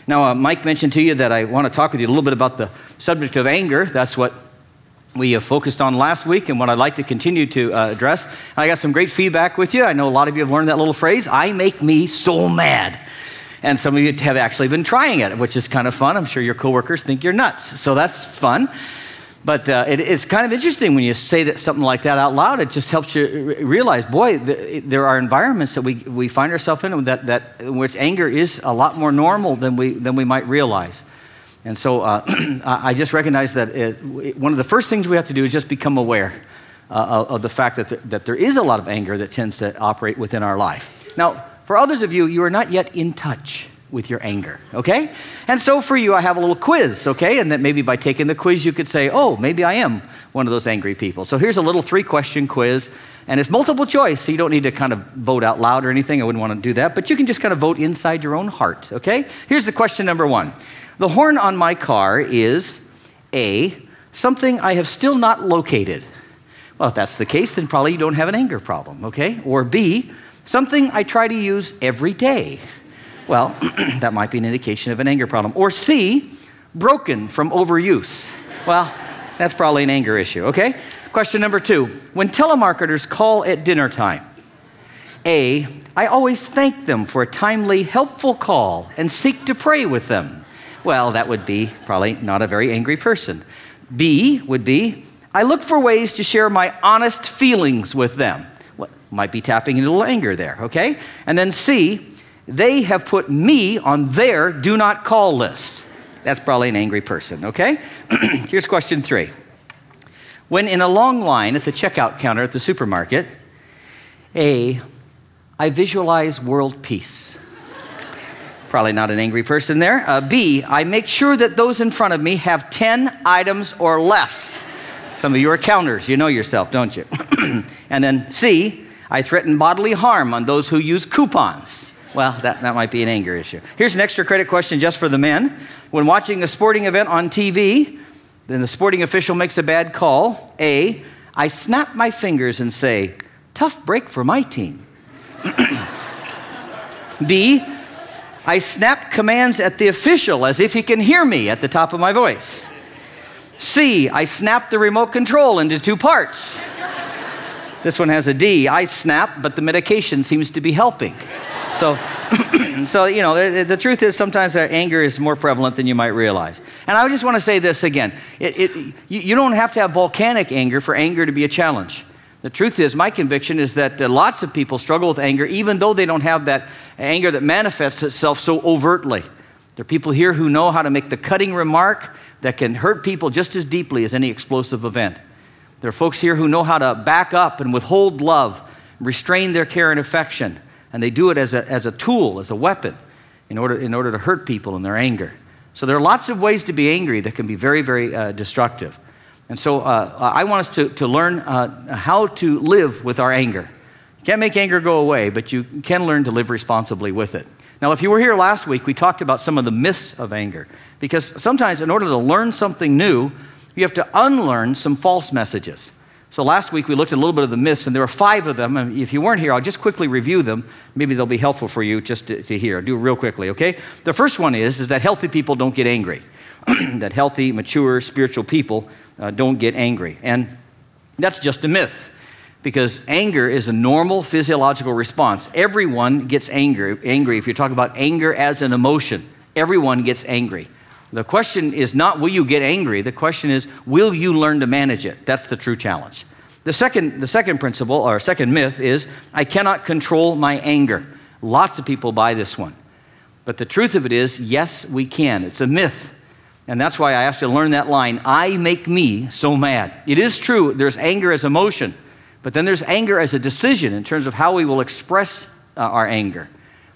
Now, Mike mentioned to you that I want to talk with you a little bit about the subject of anger. That's what we focused on last week and what I'd like to continue to address. I got some great feedback with you. I know a lot of you have learned that little phrase, I make me so mad. And some of you have actually been trying it, which is kind of fun. I'm sure your coworkers think you're nuts. So that's fun. But it's kind of interesting when you say something like that out loud. It just helps you realize, boy, there are environments that we find ourselves in that in which anger is a lot more normal than we might realize. And so I just recognize that one of the first things we have to do is just become aware of the fact that there is a lot of anger that tends to operate within our life. Now, for others of you, you are not yet in touch with your anger, okay? And so for you, I have a little quiz, okay? And that maybe by taking the quiz, you could say, oh, maybe I am one of those angry people. So here's a little 3-question quiz, and it's multiple choice, so you don't need to kind of vote out loud or anything. I wouldn't want to do that, but you can just kind of vote inside your own heart, okay? Here's the question number 1. The horn on my car is A, something I have still not located. Well, if that's the case, then probably you don't have an anger problem, okay? Or B, something I try to use every day. Well, that might be an indication of an anger problem. Or C, broken from overuse. Well, that's probably an anger issue, okay? Question number 2, when telemarketers call at dinner time, A, I always thank them for a timely, helpful call and seek to pray with them. Well, that would be probably not a very angry person. B would be, I look for ways to share my honest feelings with them. Well, might be tapping into a little anger there, okay? And then C, they have put me on their do not call list. That's probably an angry person, okay? Here's question 3. When in a long line at the checkout counter at the supermarket, A, I visualize world peace. Probably not an angry person there. B, I make sure that those in front of me have 10 items or less. Some of you are counters. You know yourself, don't you? And then C, I threaten bodily harm on those who use coupons. Well, that might be an anger issue. Here's an extra credit question just for the men. When watching a sporting event on TV, then the sporting official makes a bad call. A, I snap my fingers and say, tough break for my team. B, I snap commands at the official as if he can hear me at the top of my voice. C, I snap the remote control into 2 parts. This one has a D. I snap, but the medication seems to be helping. So you know, the truth is sometimes anger is more prevalent than you might realize. And I just want to say this again. You don't have to have volcanic anger for anger to be a challenge. The truth is, my conviction is that lots of people struggle with anger even though they don't have that anger that manifests itself so overtly. There are people here who know how to make the cutting remark that can hurt people just as deeply as any explosive event. There are folks here who know how to back up and withhold love, restrain their care and affection, and they do it as a tool, as a weapon, in order to hurt people in their anger. So there are lots of ways to be angry that can be very, very destructive. And so I want us to learn how to live with our anger. You can't make anger go away, but you can learn to live responsibly with it. Now, if you were here last week, we talked about some of the myths of anger. Because sometimes in order to learn something new, you have to unlearn some false messages. So last week we looked at a little bit of the myths, and there were 5 of them. And if you weren't here, I'll just quickly review them. Maybe they'll be helpful for you just to hear. I'll do it real quickly, okay? The first one is that healthy people don't get angry. That healthy, mature, spiritual people don't get angry. And that's just a myth, because anger is a normal physiological response. Everyone gets angry. If you're talking about anger as an emotion, everyone gets angry. The question is not, will you get angry? The question is, will you learn to manage it? That's the true challenge. The second principle, or second myth, is I cannot control my anger. Lots of people buy this one. But the truth of it is, yes, we can. It's a myth. And that's why I asked you to learn that line, I make me so mad. It is true, there's anger as emotion, but then there's anger as a decision in terms of how we will express our anger.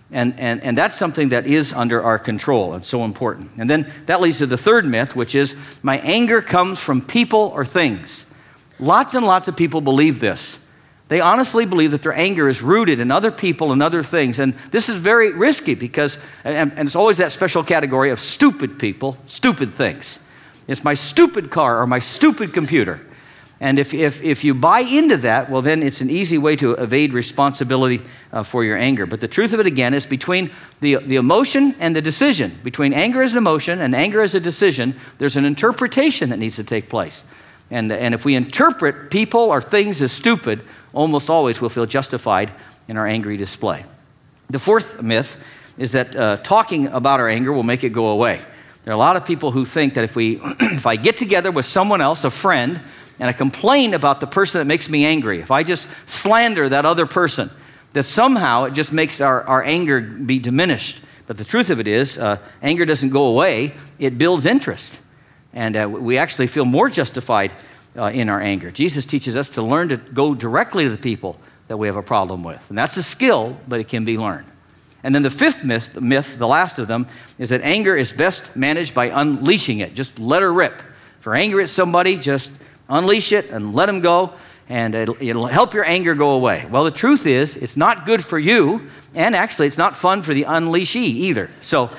And that's something that is under our control and so important. And then that leads to the third myth, which is my anger comes from people or things. Lots and lots of people believe this. They honestly believe that their anger is rooted in other people and other things. And this is very risky because, and it's always that special category of stupid people, stupid things. It's my stupid car or my stupid computer. And if you buy into that, well, then it's an easy way to evade responsibility for your anger. But the truth of it, again, is between the emotion and the decision, between anger as an emotion and anger as a decision, there's an interpretation that needs to take place. And if we interpret people or things as stupid, almost always we'll feel justified in our angry display. The fourth myth is that talking about our anger will make it go away. There are a lot of people who think that if I get together with someone else, a friend, and I complain about the person that makes me angry, if I just slander that other person, that somehow it just makes our anger be diminished. But the truth of it is, anger doesn't go away, it builds interest. And we actually feel more justified in our anger. Jesus teaches us to learn to go directly to the people that we have a problem with. And that's a skill, but it can be learned. And then the fifth myth, the last of them, is that anger is best managed by unleashing it. Just let her rip. If you're angry at somebody, just unleash it and let them go, and it'll help your anger go away. Well, the truth is, it's not good for you, and actually it's not fun for the unleashee either. So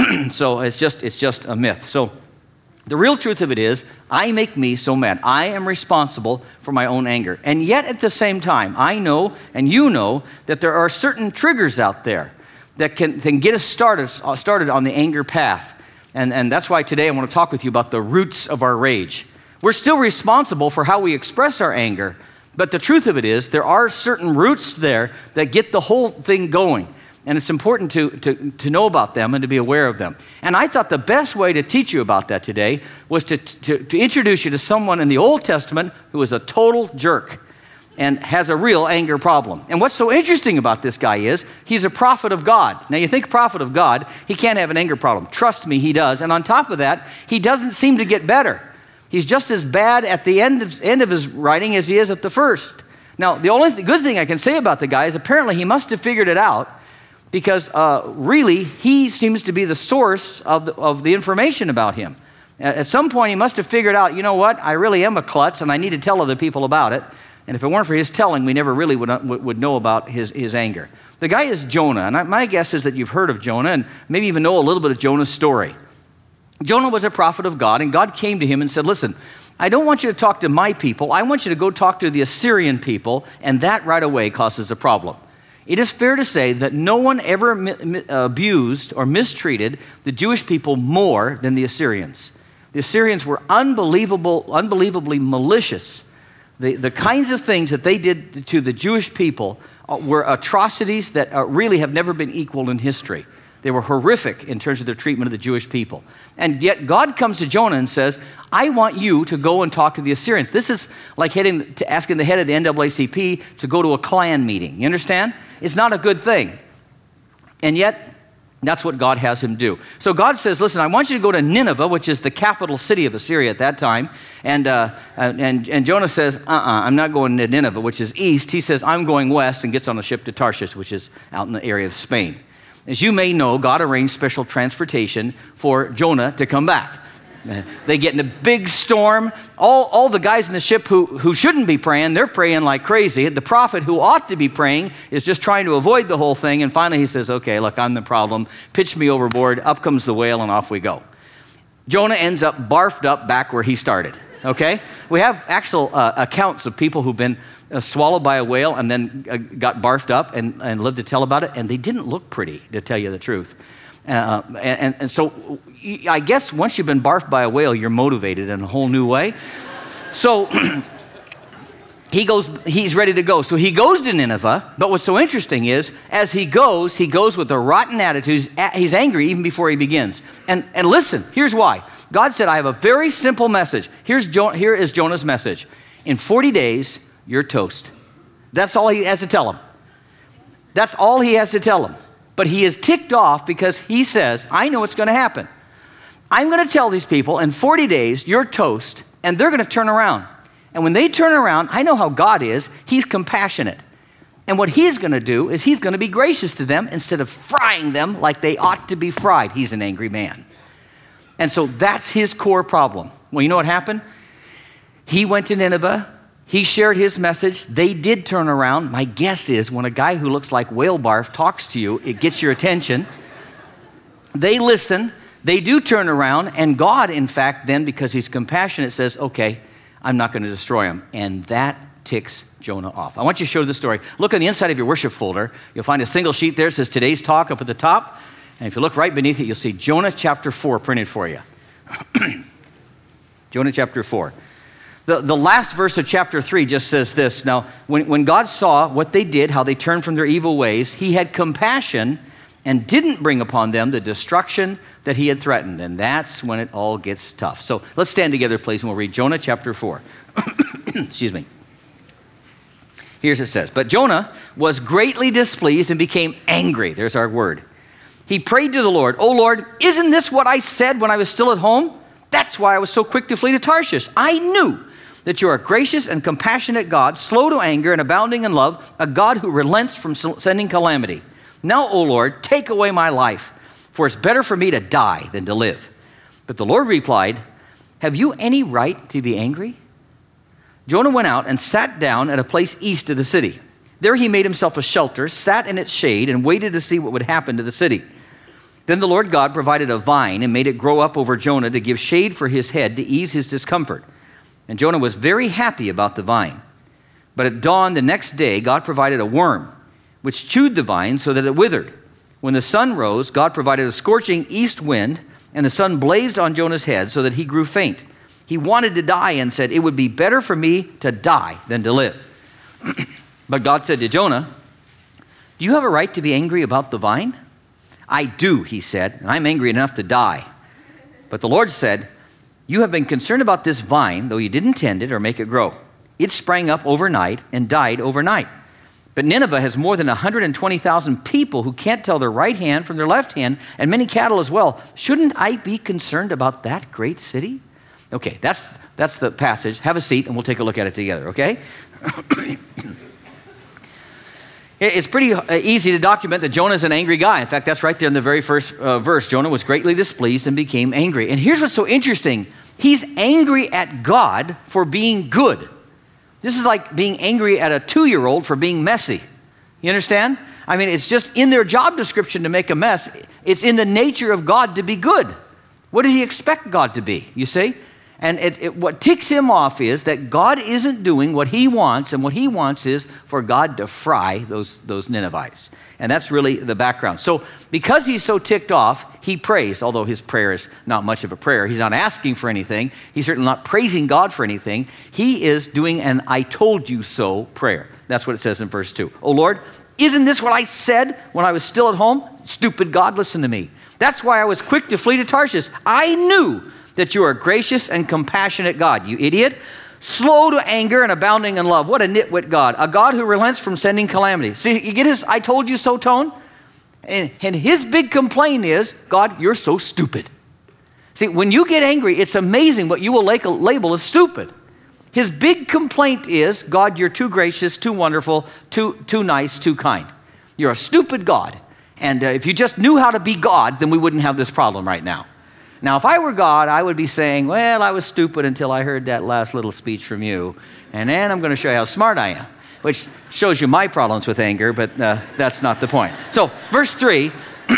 it's just a myth. So the real truth of it is, I make me so mad. I am responsible for my own anger. And yet at the same time, I know, and you know, that there are certain triggers out there that can get us started on the anger path. And that's why today I want to talk with you about the roots of our rage. We're still responsible for how we express our anger, but the truth of it is there are certain roots there that get the whole thing going, and it's important to know about them and to be aware of them. And I thought the best way to teach you about that today was to introduce you to someone in the Old Testament who is a total jerk and has a real anger problem. And what's so interesting about this guy is he's a prophet of God. Now you think prophet of God, he can't have an anger problem. Trust me, he does. And on top of that, he doesn't seem to get better. He's just as bad at the end of his writing as he is at the first. Now, the only good thing I can say about the guy is apparently he must have figured it out, because really he seems to be the source of the information about him. At some point he must have figured out, you know what, I really am a klutz and I need to tell other people about it. And if it weren't for his telling, we never really would know about his anger. The guy is Jonah, and my guess is that you've heard of Jonah and maybe even know a little bit of Jonah's story. Jonah was a prophet of God, and God came to him and said, listen, I don't want you to talk to my people. I want you to go talk to the Assyrian people, and that right away causes a problem. It is fair to say that no one ever abused or mistreated the Jewish people more than the Assyrians. The Assyrians were unbelievably malicious. The kinds of things that they did to the Jewish people were atrocities that really have never been equaled in history. They were horrific in terms of their treatment of the Jewish people. And yet God comes to Jonah and says, I want you to go and talk to the Assyrians. This is like asking the head of the NAACP to go to a Klan meeting. You understand? It's not a good thing. And yet, that's what God has him do. So God says, listen, I want you to go to Nineveh, which is the capital city of Assyria at that time. And Jonah says, I'm not going to Nineveh, which is east. He says, I'm going west, and gets on a ship to Tarshish, which is out in the area of Spain. As you may know, God arranged special transportation for Jonah to come back. They get in a big storm. All the guys in the ship who shouldn't be praying, they're praying like crazy. The prophet who ought to be praying is just trying to avoid the whole thing. And finally he says, okay, look, I'm the problem. Pitch me overboard. Up comes the whale, and off we go. Jonah ends up barfed up back where he started. Okay? We have actual accounts of people who've been swallowed by a whale and then got barfed up and lived to tell about it, and they didn't look pretty, to tell you the truth. And so I guess once you've been barfed by a whale, you're motivated in a whole new way. So he's ready to go. So he goes to Nineveh, but what's so interesting is, as he goes with a rotten attitude. He's angry even before he begins. And listen, here's why. God said, I have a very simple message. Here is Jonah's message. In 40 days, you're toast. That's all he has to tell him. That's all he has to tell him. But he is ticked off because he says, I know what's going to happen. I'm going to tell these people in 40 days, you're toast, and they're going to turn around. And when they turn around, I know how God is. He's compassionate. And what he's going to do is he's going to be gracious to them instead of frying them like they ought to be fried. He's an angry man. And so that's his core problem. Well, you know what happened? He went to Nineveh. He shared his message. They did turn around. My guess is when a guy who looks like whale barf talks to you, it gets your attention. They listen. They do turn around. And God, in fact, then, because he's compassionate, says, okay, I'm not going to destroy them. And that ticks Jonah off. I want you to show the story. Look on the inside of your worship folder. You'll find a single sheet there. It says today's talk up at the top. And if you look right beneath it, you'll see Jonah chapter 4 printed for you. Jonah chapter 4. The last verse of chapter 3 just says this. Now, when God saw what they did, how they turned from their evil ways, he had compassion and didn't bring upon them the destruction that he had threatened. And that's when it all gets tough. So let's stand together, please, and we'll read Jonah chapter 4. Excuse me. Here's what it says. But Jonah was greatly displeased and became angry. There's our word. He prayed to the Lord, "O Lord, isn't this what I said when I was still at home? That's why I was so quick to flee to Tarshish. I knew that you are a gracious and compassionate God, slow to anger and abounding in love, a God who relents from sending calamity. Now, O Lord, take away my life, for it's better for me to die than to live." But the Lord replied, "Have you any right to be angry?" Jonah went out and sat down at a place east of the city. There he made himself a shelter, sat in its shade, and waited to see what would happen to the city. Then the Lord God provided a vine and made it grow up over Jonah to give shade for his head to ease his discomfort. And Jonah was very happy about the vine. But at dawn the next day, God provided a worm, which chewed the vine so that it withered. When the sun rose, God provided a scorching east wind, and the sun blazed on Jonah's head so that he grew faint. He wanted to die and said, "It would be better for me to die than to live." But God said to Jonah, "Do you have a right to be angry about the vine?" "I do," he said, "and I'm angry enough to die." But the Lord said, "You have been concerned about this vine, though you didn't tend it or make it grow. It sprang up overnight and died overnight. But Nineveh has more than 120,000 people who can't tell their right hand from their left hand, and many cattle as well. Shouldn't I be concerned about that great city?" Okay, that's the passage. Have a seat, and we'll take a look at it together, okay? It's pretty easy to document that Jonah is an angry guy. In fact, that's right there in the very first verse. Jonah was greatly displeased and became angry. And here's what's so interesting. He's angry at God for being good. This is like being angry at a 2-year-old for being messy. You understand? I mean, it's just in their job description to make a mess. It's in the nature of God to be good. What did he expect God to be, you see? And what ticks him off is that God isn't doing what he wants, and what he wants is for God to fry those Ninevites. And that's really the background. So because he's so ticked off, he prays, although his prayer is not much of a prayer. He's not asking for anything. He's certainly not praising God for anything. He is doing an "I told you so" prayer. That's what it says in verse 2. "O Lord, isn't this what I said when I was still at home? Stupid God, listen to me. That's why I was quick to flee to Tarshish. I knew that you are a gracious and compassionate God, you idiot. Slow to anger and abounding in love." What a nitwit God. A God who relents from sending calamity. See, you get his "I told you so" tone? And his big complaint is, God, you're so stupid. See, when you get angry, it's amazing what you will label as stupid. His big complaint is, God, you're too gracious, too wonderful, too nice, too kind. You're a stupid God. And if you just knew how to be God, then we wouldn't have this problem right now. Now, if I were God, I would be saying, well, I was stupid until I heard that last little speech from you, and then I'm going to show you how smart I am, which shows you my problems with anger, but that's not the point. So, verse 3,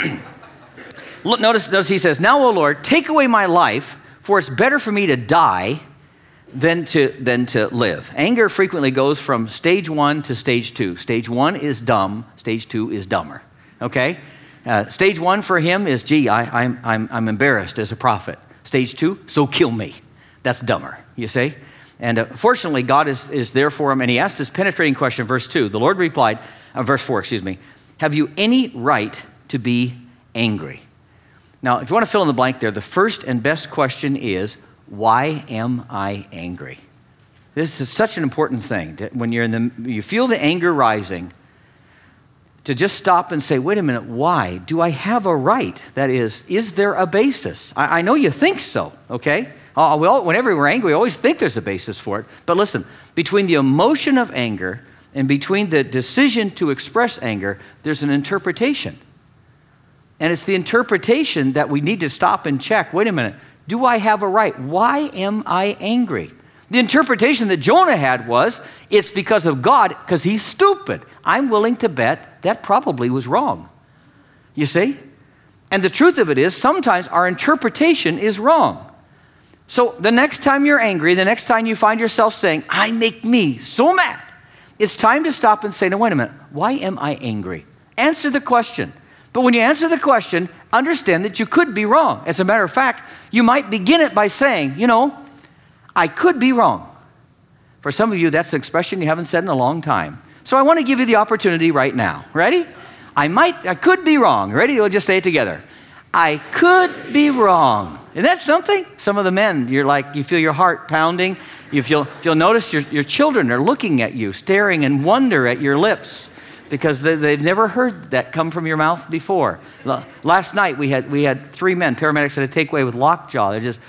notice he says, "Now, O Lord, take away my life, for it's better for me to die than to live." Anger frequently goes from stage 1 to stage 2. Stage 1 is dumb, stage 2 is dumber, okay? Stage 1 for him is, gee, I'm embarrassed as a prophet. Stage 2, so kill me. That's dumber, you see? And fortunately, God is there for him, and he asked this penetrating question, verse 2. The Lord replied, verse 4, excuse me, "Have you any right to be angry?" Now, if you want to fill in the blank there, the first and best question is, why am I angry? This is such an important thing. When you feel the anger rising, to just stop and say, wait a minute, why? Do I have a right? That is there a basis? I know you think so, okay? Whenever we're angry, we always think there's a basis for it. But listen, between the emotion of anger and between the decision to express anger, there's an interpretation. And it's the interpretation that we need to stop and check. Wait a minute, do I have a right? Why am I angry? The interpretation that Jonah had was, it's because of God, because he's stupid. I'm willing to bet that probably was wrong. You see? And the truth of it is, sometimes our interpretation is wrong. So the next time you're angry, the next time you find yourself saying, I make me so mad, it's time to stop and say, no, wait a minute, why am I angry? Answer the question. But when you answer the question, understand that you could be wrong. As a matter of fact, you might begin it by saying, I could be wrong. For some of you, that's an expression you haven't said in a long time. So I want to give you the opportunity right now. Ready? I could be wrong. Ready? We'll just say it together. I could be wrong. Isn't that something? Some of the men, you feel your heart pounding. You'll notice your children are looking at you, staring in wonder at your lips because they've never heard that come from your mouth before. Last night we had 3 men, paramedics at a takeaway with lockjaw. They're just,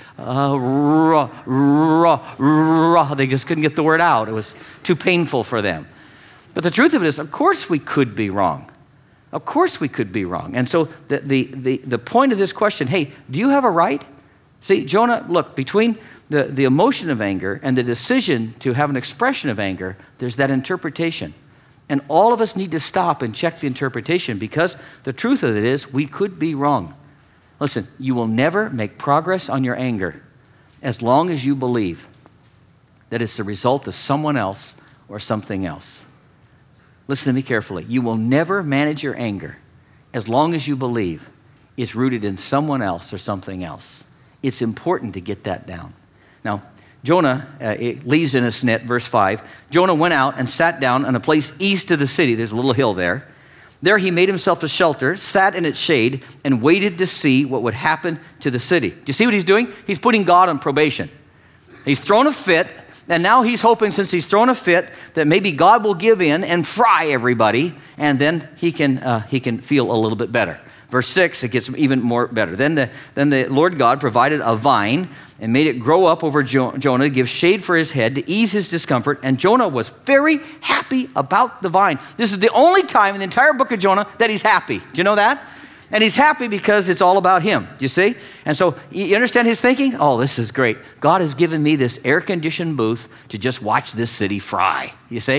they just couldn't get the word out. It was too painful for them. But the truth of it is, of course we could be wrong. Of course we could be wrong. And so the point of this question, hey, do you have a right? See, Jonah, look, between the emotion of anger and the decision to have an expression of anger, there's that interpretation. And all of us need to stop and check the interpretation because the truth of it is we could be wrong. Listen, you will never make progress on your anger as long as you believe that it's the result of someone else or something else. Listen to me carefully. You will never manage your anger as long as you believe it's rooted in someone else or something else. It's important to get that down. Now, Jonah leaves in a snit, verse 5. Jonah went out and sat down on a place east of the city. There's a little hill there. There he made himself a shelter, sat in its shade, and waited to see what would happen to the city. Do you see what he's doing? He's putting God on probation. He's thrown a fit, and now he's hoping, since he's thrown a fit, that maybe God will give in and fry everybody, and then he can feel a little bit better. Verse 6, it gets even more better. Then the Lord God provided a vine and made it grow up over Jonah to give shade for his head to ease his discomfort. And Jonah was very happy about the vine. This is the only time in the entire book of Jonah that he's happy. Do you know that? And he's happy because it's all about him, you see? And so you understand his thinking? Oh, this is great. God has given me this air-conditioned booth to just watch this city fry, you see?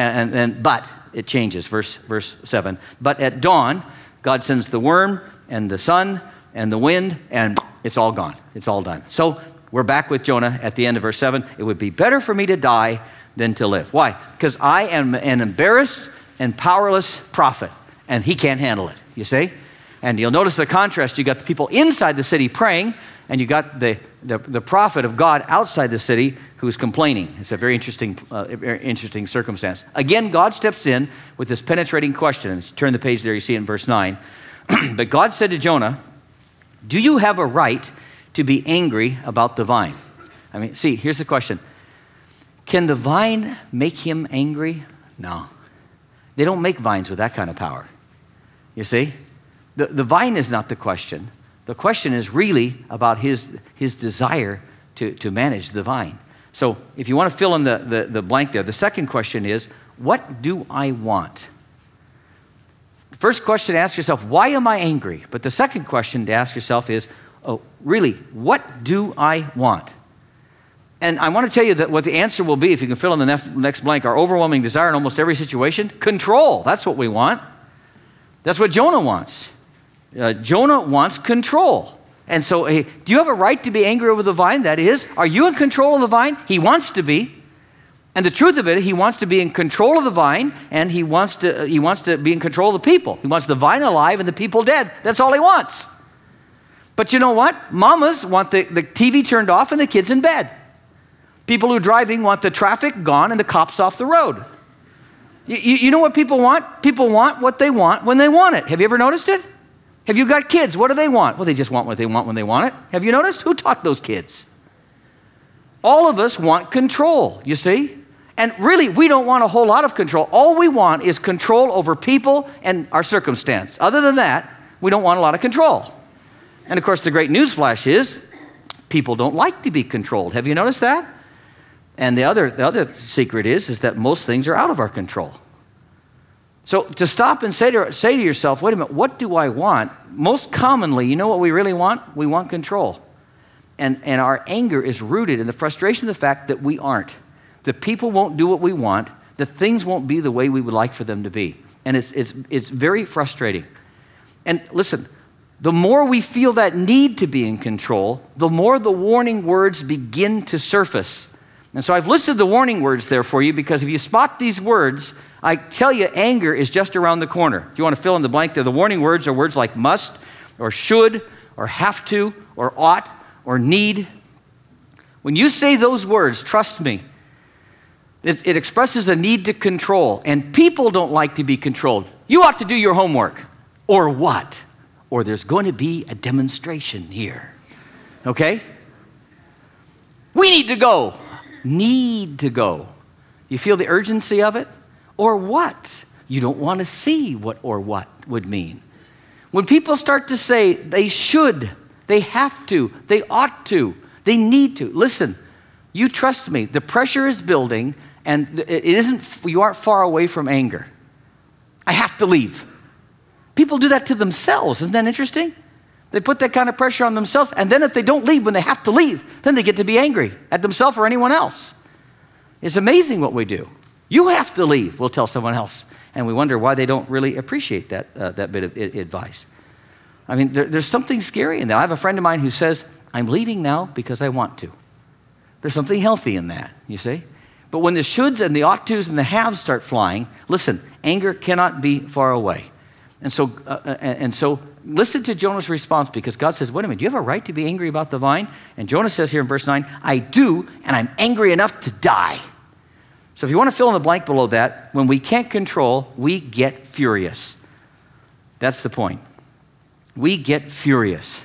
But it changes, verse 7. But at dawn, God sends the worm and the sun and the wind, and it's all gone. It's all done. So we're back with Jonah at the end of verse 7. It would be better for me to die than to live. Why? Because I am an embarrassed and powerless prophet, and he can't handle it, you see? And you'll notice the contrast. You got the people inside the city praying, and you got the prophet of God outside the city who's complaining. It's a very interesting circumstance. Again, God steps in with this penetrating question. And turn the page there, you see it in verse 9. But God said to Jonah, do you have a right to be angry about the vine? I mean, see, here's the question. Can the vine make him angry? No. They don't make vines with that kind of power. You see? The vine is not the question. The question is really about his desire to manage the vine. So if you want to fill in the blank there, the second question is, what do I want? The first question to ask yourself, why am I angry? But the second question to ask yourself is, oh, really, what do I want? And I want to tell you that what the answer will be, if you can fill in the next blank, our overwhelming desire in almost every situation, control. That's what we want. That's what Jonah wants. Jonah wants control. And so, hey, do you have a right to be angry over the vine? That is, are you in control of the vine? He wants to be. And the truth of it, he wants to be in control of the vine, and he wants to be in control of the people. He wants the vine alive and the people dead. That's all he wants. But you know what? Mamas want the TV turned off and the kids in bed. People who are driving want the traffic gone and the cops off the road. You know what people want? People want what they want when they want it. Have you ever noticed it? Have you got kids? What do they want? Well, they just want what they want when they want it. Have you noticed? Who taught those kids? All of us want control, you see? And really, we don't want a whole lot of control. All we want is control over people and our circumstance. Other than that, we don't want a lot of control. And of course, the great news flash is people don't like to be controlled. Have you noticed that? And the other secret is that most things are out of our control. So to stop and say to yourself, wait a minute, what do I want? Most commonly, you know what we really want? We want control. And our anger is rooted in the frustration of the fact that we aren't. The people won't do what we want. The things won't be the way we would like for them to be. And it's very frustrating. And listen, the more we feel that need to be in control, the more the warning words begin to surface. And so I've listed the warning words there for you because if you spot these words, I tell you anger is just around the corner. If you want to fill in the blank there, the warning words are words like must or should or have to or ought or need. When you say those words, trust me, it expresses a need to control, and people don't like to be controlled. You ought to do your homework, or what? Or there's going to be a demonstration here, okay? We need to go. Need to go. You feel the urgency of it? Or what? You don't want to see what or what would mean. When people start to say they should, they have to, they ought to, they need to. Listen, you trust me, the pressure is building and you aren't far away from anger. I have to leave. People do that to themselves. Isn't that interesting? They put that kind of pressure on themselves, and then if they don't leave when they have to leave, then they get to be angry at themselves or anyone else. It's amazing what we do. You have to leave, we'll tell someone else. And we wonder why they don't really appreciate that bit of advice. I mean, there's something scary in that. I have a friend of mine who says, I'm leaving now because I want to. There's something healthy in that, you see? But when the shoulds and the ought tos and the haves start flying, listen, anger cannot be far away. And so listen to Jonah's response, because God says, wait a minute, do you have a right to be angry about the vine? And Jonah says here in verse 9, I do, and I'm angry enough to die. So if you want to fill in the blank below that, when we can't control, we get furious. That's the point. We get furious.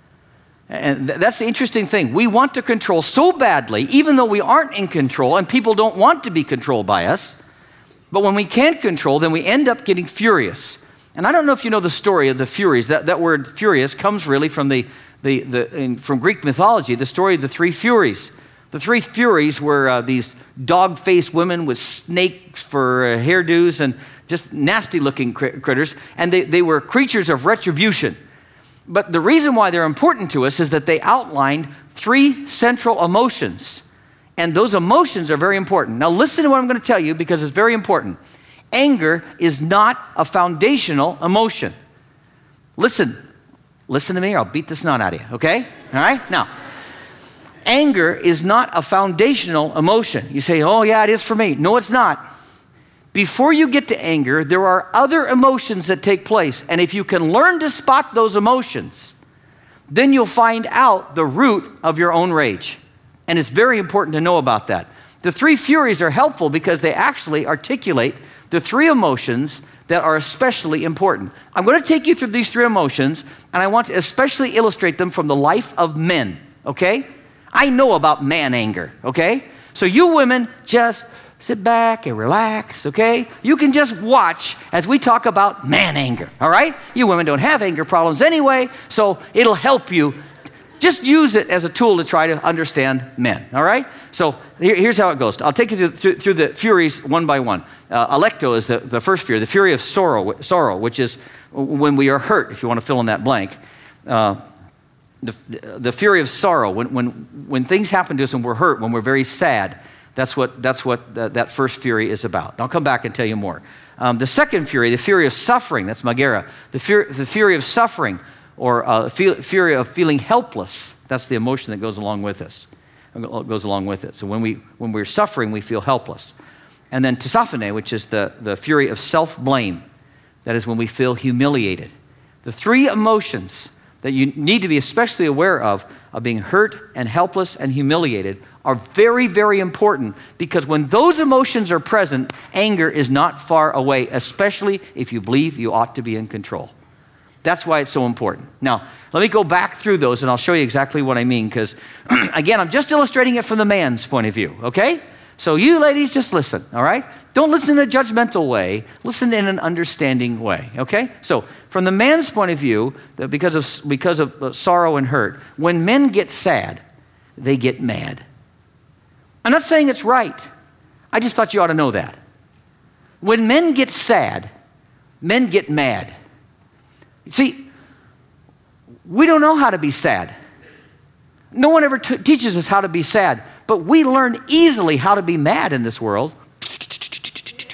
And that's the interesting thing. We want to control so badly, even though we aren't in control, and people don't want to be controlled by us. But when we can't control, then we end up getting furious. And I don't know if you know the story of the Furies. That word furious comes really from from Greek mythology, the story of the three Furies. The three Furies were these dog-faced women with snakes for hairdos and just nasty-looking critters, and they were creatures of retribution. But the reason why they're important to us is that they outlined three central emotions, and those emotions are very important. Now listen to what I'm going to tell you, because it's very important. Anger is not a foundational emotion. Listen to me or I'll beat the snot out of you, okay? All right? Now, anger is not a foundational emotion. You say, oh yeah, it is for me. No, it's not. Before you get to anger, there are other emotions that take place. And if you can learn to spot those emotions, then you'll find out the root of your own rage. And it's very important to know about that. The three Furies are helpful because they actually articulate the three emotions that are especially important. I'm going to take you through these three emotions, and I want to especially illustrate them from the life of men, okay? I know about man anger, okay? So you women, just sit back and relax, okay? You can just watch as we talk about man anger, all right? You women don't have anger problems anyway, so it'll help you. Just use it as a tool to try to understand men, all right? So here's how it goes. I'll take you through the Furies one by one. Alecto is the first Fury, the Fury of sorrow, which is when we are hurt, if you want to fill in that blank. The Fury of sorrow, when things happen to us and we're hurt, when we're very sad, that's what that first Fury is about. I'll come back and tell you more. The second Fury, the Fury of suffering, that's Magera. The Fury of suffering, or fury of feeling helpless. That's the emotion that goes along with us. So when we're suffering, we feel helpless. And then Tsophene, which is the fury of self-blame. That is when we feel humiliated. The three emotions that you need to be especially aware of being hurt and helpless and humiliated, are very, very important, because when those emotions are present, anger is not far away, especially if you believe you ought to be in control. That's why it's so important. Now, let me go back through those and I'll show you exactly what I mean, because again, I'm just illustrating it from the man's point of view, okay? So you ladies, just listen, all right? Don't listen in a judgmental way. Listen in an understanding way, okay? So from the man's point of view, because of sorrow and hurt, when men get sad, they get mad. I'm not saying it's right. I just thought you ought to know that. When men get sad, men get mad. See, we don't know how to be sad. No one ever teaches us how to be sad, but we learn easily how to be mad in this world.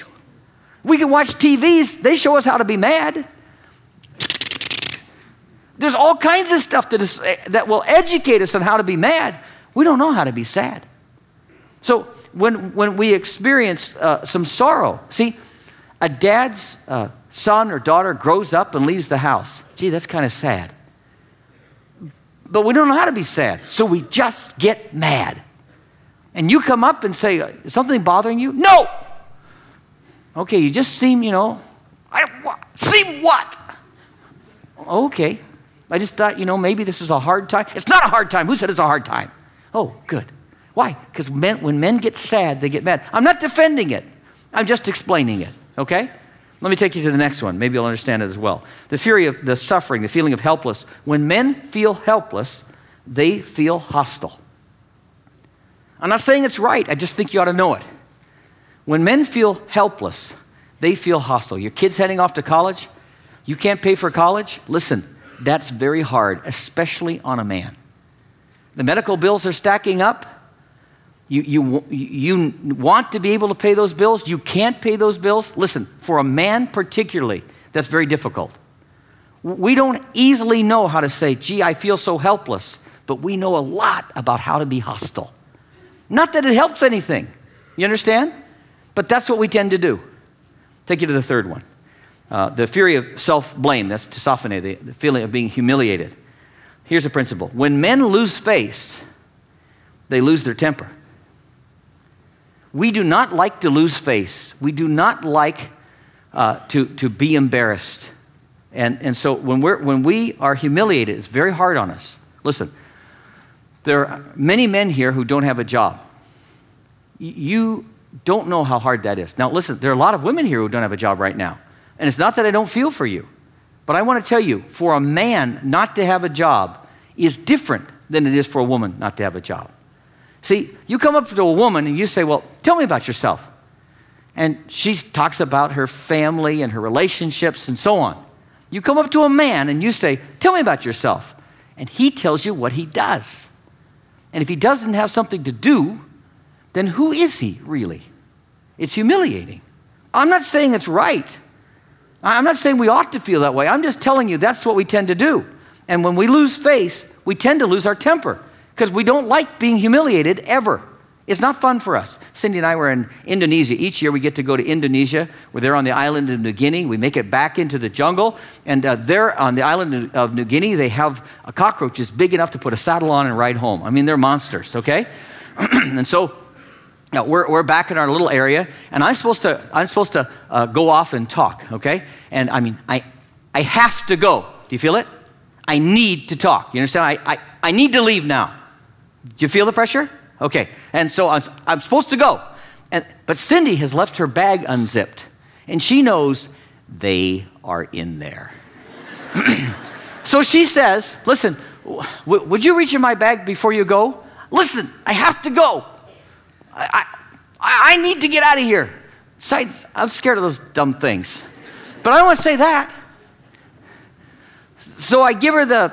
We can watch TVs, they show us how to be mad. There's all kinds of stuff that will educate us on how to be mad. We don't know how to be sad. So when we experience some sorrow, see, a dad's son or daughter grows up and leaves the house. Gee, that's kind of sad. But we don't know how to be sad, so we just get mad. And you come up and say, is something bothering you? No! Okay, you just seem, seem what? Okay. I just thought, maybe this is a hard time. It's not a hard time. Who said it's a hard time? Oh, good. Why? Because when men get sad, they get mad. I'm not defending it. I'm just explaining it, okay? Let me take you to the next one. Maybe you'll understand it as well. The fury of the suffering, the feeling of helpless. When men feel helpless, they feel hostile. I'm not saying it's right. I just think you ought to know it. When men feel helpless, they feel hostile. Your kid's heading off to college. You can't pay for college. Listen, that's very hard, especially on a man. The medical bills are stacking up. You want to be able to pay those bills. You can't pay those bills. Listen, for a man particularly, that's very difficult. We don't easily know how to say, gee, I feel so helpless, but we know a lot about how to be hostile. Not that it helps anything. You understand? But that's what we tend to do. Take you to the third one. The fury of self-blame, that's tsophone, the feeling of being humiliated. Here's a principle. When men lose face, they lose their temper. We do not like to lose face. We do not like to be embarrassed. And so when we are humiliated, it's very hard on us. Listen, there are many men here who don't have a job. You don't know how hard that is. Now listen, there are a lot of women here who don't have a job right now. And it's not that I don't feel for you, but I want to tell you, for a man not to have a job is different than it is for a woman not to have a job. See, you come up to a woman and you say, well, tell me about yourself. And she talks about her family and her relationships and so on. You come up to a man and you say, tell me about yourself. And he tells you what he does. And if he doesn't have something to do, then who is he really? It's humiliating. I'm not saying it's right. I'm not saying we ought to feel that way. I'm just telling you that's what we tend to do. And when we lose face, we tend to lose our temper because we don't like being humiliated ever. It's not fun for us. Cindy and I were in Indonesia. Each year we get to go to Indonesia. We're there on the island of New Guinea. We make it back into the jungle. And there on the island of New Guinea, they have a cockroach is big enough to put a saddle on and ride home. I mean, they're monsters, okay? And so now we're back in our little area, and I'm supposed to go off and talk, okay? And I mean, I have to go. Do you feel it? I need to talk. You understand? I need to leave now. Do you feel the pressure? Okay. And so I'm supposed to go. But Cindy has left her bag unzipped, and she knows they are in there. So she says, listen, would you reach in my bag before you go? Listen, I have to go. I need to get out of here. Besides, I'm scared of those dumb things. But I don't want to say that. So I give her the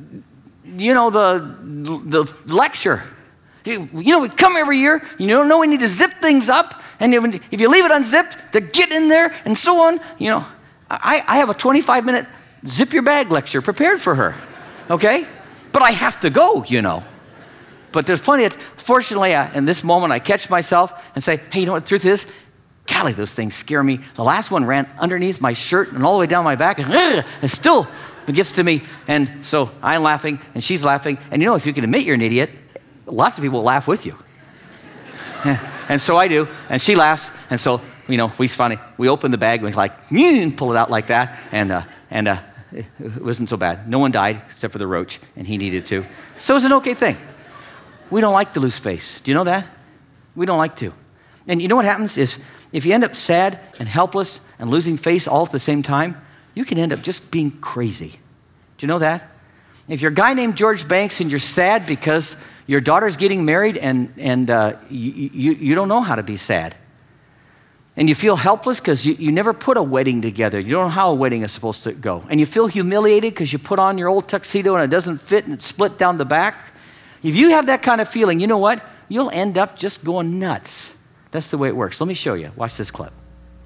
lecture. We come every year. You don't know we need to zip things up. And if you leave it unzipped, they get in there and so on. I have a 25-minute zip your bag lecture prepared for her. Okay? But I have to go, But there's plenty of, fortunately, in this moment, I catch myself and say, hey, you know what the truth is? Golly, those things scare me. The last one ran underneath my shirt and all the way down my back, and it still gets to me. And so I'm laughing, and she's laughing. And if you can admit you're an idiot, lots of people will laugh with you. And so I do, and she laughs. And so, we open the bag, and pull it out like that, and it wasn't so bad. No one died except for the roach, and he needed to. So it was an okay thing. We don't like to lose face. Do you know that? We don't like to. And you know what happens is if you end up sad and helpless and losing face all at the same time, you can end up just being crazy. Do you know that? If you're a guy named George Banks and you're sad because your daughter's getting married and you don't know how to be sad. And you feel helpless because you never put a wedding together. You don't know how a wedding is supposed to go. And you feel humiliated because you put on your old tuxedo and it doesn't fit and it's split down the back. If you have that kind of feeling, you know what? You'll end up just going nuts. That's the way it works. Let me show you. Watch this clip.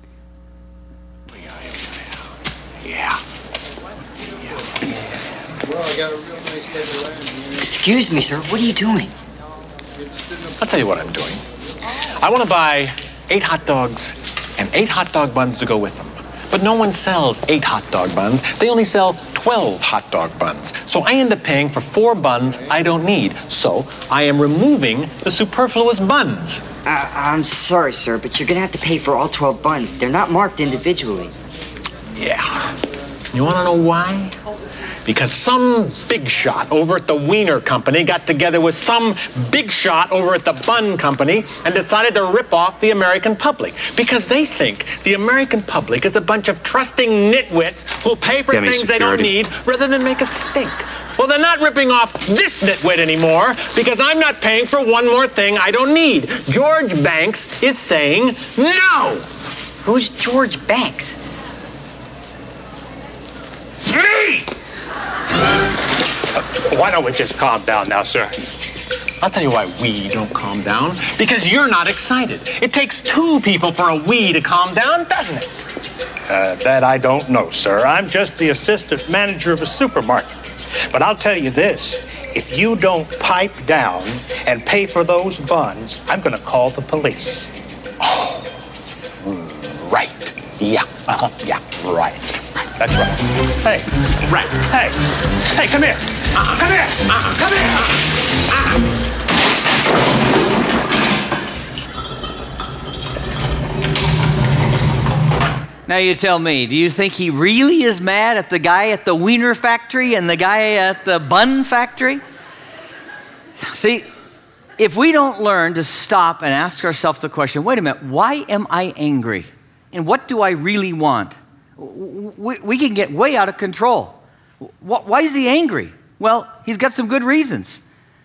Yeah. Excuse me, sir. What are you doing? I'll tell you what I'm doing. I want to buy 8 hot dogs and 8 hot dog buns to go with them. But no one sells 8 hot dog buns. They only sell 12 hot dog buns. So I end up paying for 4 buns I don't need. So I am removing the superfluous buns. I'm sorry, sir, but you're going to have to pay for all 12 buns. They're not marked individually. Yeah. You want to know why? Because some big shot over at the Wiener Company got together with some big shot over at the Bun Company and decided to rip off the American public. Because they think the American public is a bunch of trusting nitwits who'll pay for things they don't need rather than make us stink. Well, they're not ripping off this nitwit anymore because I'm not paying for one more thing I don't need. George Banks is saying no. Who's George Banks? Me! Why don't we just calm down now, sir? I'll tell you why we don't calm down. Because you're not excited. It takes 2 people for a we to calm down, doesn't it? That I don't know, sir. I'm just the assistant manager of a supermarket. But I'll tell you this. If you don't pipe down and pay for those buns, I'm going to call the police. Oh, right. Yeah. Yeah, right. That's right. Hey, right. Hey, come here. Come here. Come here. Now you tell me, do you think he really is mad at the guy at the Wiener factory and the guy at the bun factory? See, if we don't learn to stop and ask ourselves the question, wait a minute, why am I angry? And what do I really want? We can get way out of control. Why is he angry? Well, he's got some good reasons.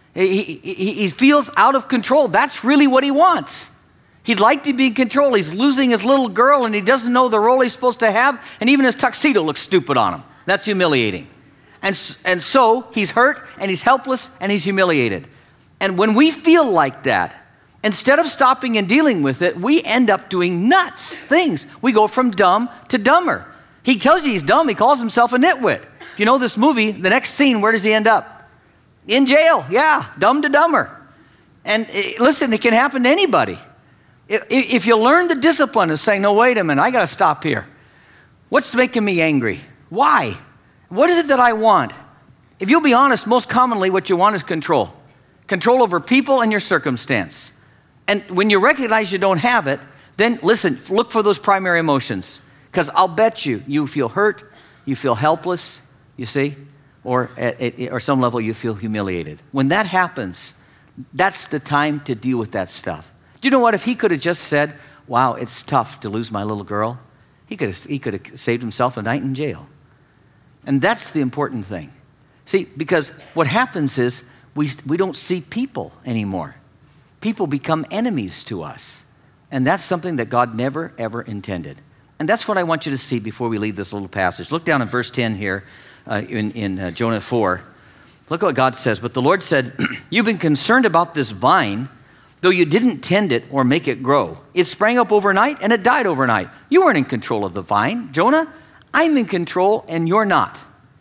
He feels out of control. That's really what he wants. He'd like to be in control. He's losing his little girl and he doesn't know the role he's supposed to have, and even his tuxedo looks stupid on him. That's humiliating. And so he's hurt and he's helpless and he's humiliated. And when we feel like that, instead of stopping and dealing with it, we end up doing nuts things. We go from dumb to dumber. He tells you he's dumb. He calls himself a nitwit. If you know this movie, the next scene, where does he end up? In jail. Yeah, dumb to dumber. And listen, it can happen to anybody. If you learn the discipline of saying, no, wait a minute, I got to stop here. What's making me angry? Why? What is it that I want? If you'll be honest, most commonly what you want is control. Control over people and your circumstance. And when you recognize you don't have it, then listen, look for those primary emotions. Because I'll bet you feel hurt, you feel helpless, you see, or at some level you feel humiliated. When that happens, that's the time to deal with that stuff. Do you know what? If he could have just said, wow, it's tough to lose my little girl, he could have saved himself a night in jail. And that's the important thing. See, because what happens is we don't see people anymore. People become enemies to us. And that's something that God never, ever intended. And that's what I want you to see before we leave this little passage. Look down in verse 10 here in Jonah 4. Look what God says. But the Lord said, you've been concerned about this vine, though you didn't tend it or make it grow. It sprang up overnight and it died overnight. You weren't in control of the vine, Jonah. I'm in control and you're not.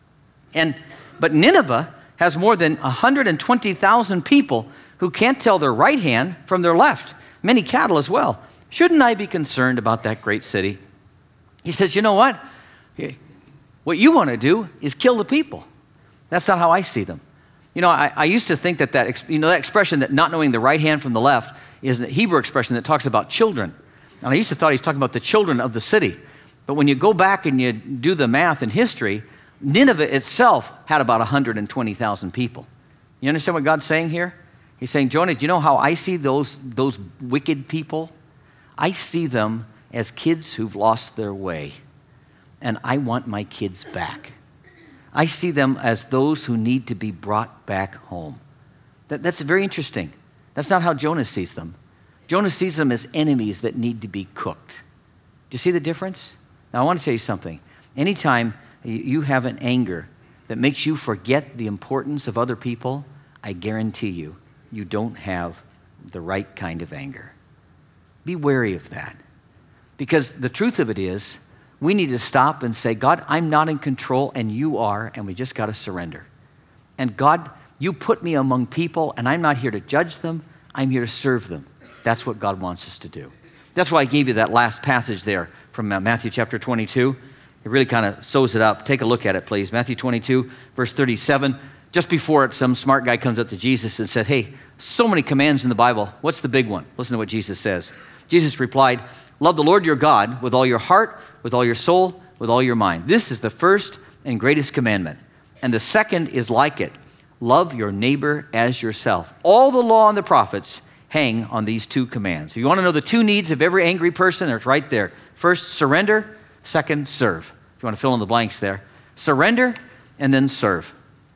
But Nineveh has more than 120,000 people who can't tell their right hand from their left, many cattle as well. Shouldn't I be concerned about that great city? He says, you know what? What you want to do is kill the people. That's not how I see them. You know, I used to think that expression that not knowing the right hand from the left is a Hebrew expression that talks about children. And I used to thought he was talking about the children of the city. But when you go back and you do the math in history, Nineveh itself had about 120,000 people. You understand what God's saying here? He's saying, Jonah, do you know how I see those wicked people? I see them as kids who've lost their way. And I want my kids back. I see them as those who need to be brought back home. That's very interesting. That's not how Jonah sees them. Jonah sees them as enemies that need to be cooked. Do you see the difference? Now, I want to tell you something. Anytime you have an anger that makes you forget the importance of other people, I guarantee you, you don't have the right kind of anger. Be wary of that. Because the truth of it is, we need to stop and say, God, I'm not in control and you are, and we just got to surrender. And God, you put me among people, and I'm not here to judge them. I'm here to serve them. That's what God wants us to do. That's why I gave you that last passage there from Matthew chapter 22. It really kind of sews it up. Take a look at it, please. Matthew 22, verse 37. Just before it, some smart guy comes up to Jesus and said, hey, so many commands in the Bible. What's the big one? Listen to what Jesus says. Jesus replied, love the Lord your God with all your heart, with all your soul, with all your mind. This is the first and greatest commandment. And the second is like it. Love your neighbor as yourself. All the law and the prophets hang on these two commands. If you want to know the two needs of every angry person, it's right there. First, surrender. Second, serve. If you want to fill in the blanks there. Surrender and then serve.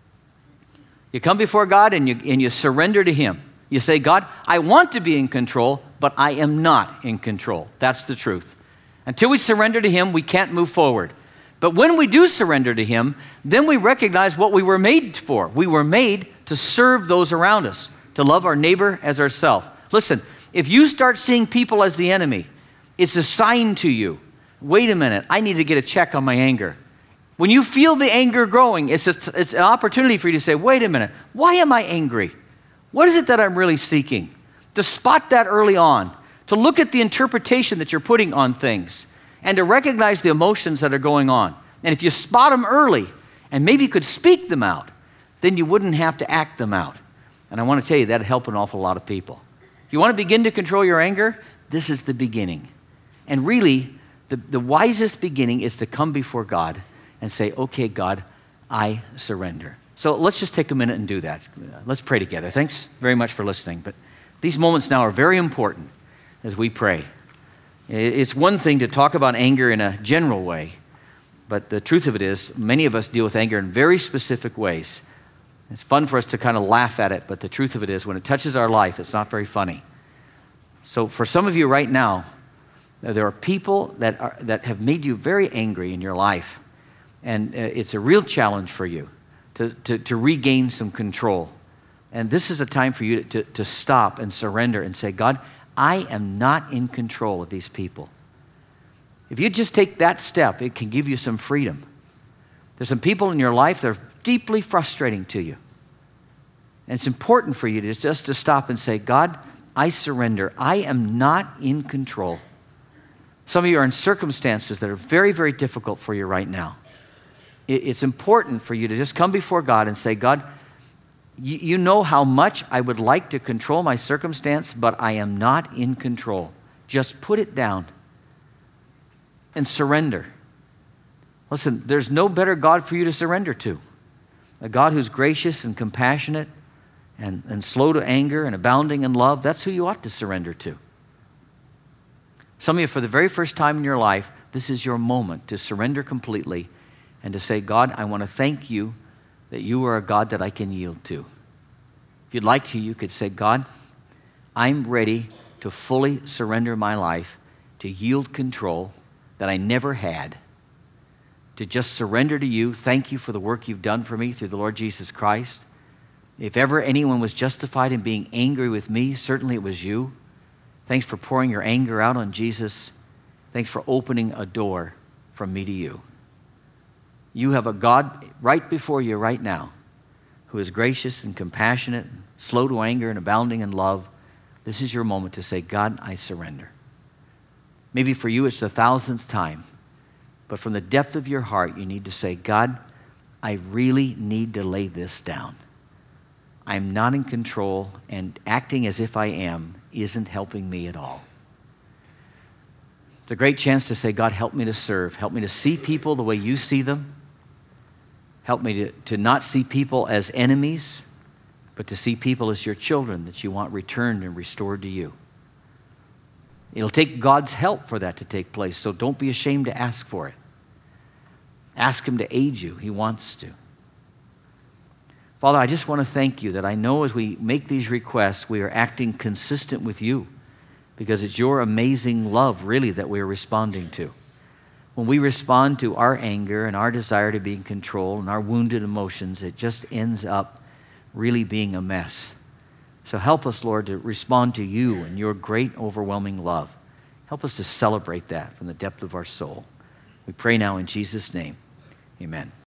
You come before God and you surrender to Him. You say, God, I want to be in control, but I am not in control. That's the truth. Until we surrender to Him, we can't move forward. But when we do surrender to Him, then we recognize what we were made for. We were made to serve those around us, to love our neighbor as ourselves. Listen, if you start seeing people as the enemy, it's a sign to you. Wait a minute, I need to get a check on my anger. When you feel the anger growing, it's an opportunity for you to say, wait a minute, why am I angry? What is it that I'm really seeking? To spot that early on, to look at the interpretation that you're putting on things, and to recognize the emotions that are going on. And if you spot them early, and maybe you could speak them out, then you wouldn't have to act them out. And I want to tell you, that'd help an awful lot of people. If you want to begin to control your anger, this is the beginning. And really, the wisest beginning is to come before God and say, okay, God, I surrender. So let's just take a minute and do that. Let's pray together. Thanks very much for listening. But these moments now are very important as we pray. It's one thing to talk about anger in a general way, but the truth of it is, many of us deal with anger in very specific ways. It's fun for us to kind of laugh at it, but the truth of it is, when it touches our life, it's not very funny. So for some of you right now, there are people that have made you very angry in your life, and it's a real challenge for you to regain some control. And this is a time for you to stop and surrender and say, God, I am not in control of these people. If you just take that step, it can give you some freedom. There's some people in your life that are deeply frustrating to you. And it's important for you just to stop and say, God, I surrender. I am not in control. Some of you are in circumstances that are very, very difficult for you right now. It's important for you to just come before God and say, God, you know how much I would like to control my circumstance, but I am not in control. Just put it down and surrender. Listen, there's no better God for you to surrender to. A God who's gracious and compassionate and slow to anger and abounding in love. That's who you ought to surrender to. Some of you, for the very first time in your life, this is your moment to surrender completely and to say, God, I want to thank you that you are a God that I can yield to. If you'd like to, you could say, God, I'm ready to fully surrender my life, to yield control that I never had, to just surrender to you. Thank you for the work you've done for me through the Lord Jesus Christ. If ever anyone was justified in being angry with me, certainly it was you. Thanks for pouring your anger out on Jesus. Thanks for opening a door from me to you. You have a God right before you right now who is gracious and compassionate, and slow to anger and abounding in love. This is your moment to say, God, I surrender. Maybe for you it's the 1,000th time, but from the depth of your heart you need to say, God, I really need to lay this down. I'm not in control, and acting as if I am isn't helping me at all. It's a great chance to say, God, help me to serve. Help me to see people the way you see them. Help me to not see people as enemies, but to see people as your children that you want returned and restored to you. It'll take God's help for that to take place, so don't be ashamed to ask for it. Ask Him to aid you. He wants to. Father, I just want to thank you that I know as we make these requests, we are acting consistent with you, because it's your amazing love, really, that we are responding to. When we respond to our anger and our desire to be in control and our wounded emotions, it just ends up really being a mess. So help us, Lord, to respond to you and your great, overwhelming love. Help us to celebrate that from the depth of our soul. We pray now in Jesus' name. Amen.